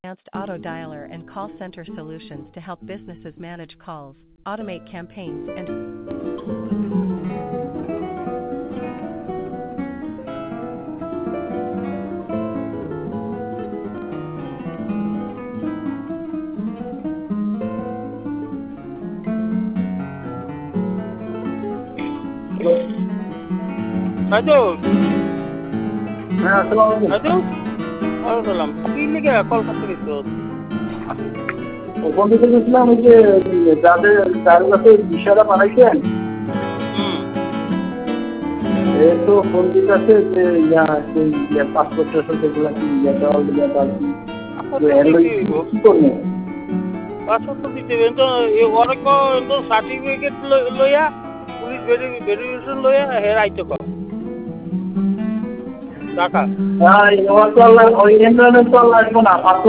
advanced auto dialer and call center solutions to help businesses manage calls, automate campaigns, and Raju, হ্যাঁ, আসসালামু আলাইকুম। রাজু, সালাম। কি লিখে কল করতে দিছো? ওখান থেকে গেছিলাম ওই যে যাদের চার কাছে বিষয়টা বানাইছেন তো ফোন দিতেছে যে পাসপোর্ট যেগুলো কি কি করবো পাসপোর্ট তো দিতে হবে তো অনেক সার্টিফিকেট লইয়া পুলিশ ভেরিফিকেশন লইয়া হের আইতে কর টাকা ওই এমরানের তো লাগবো না।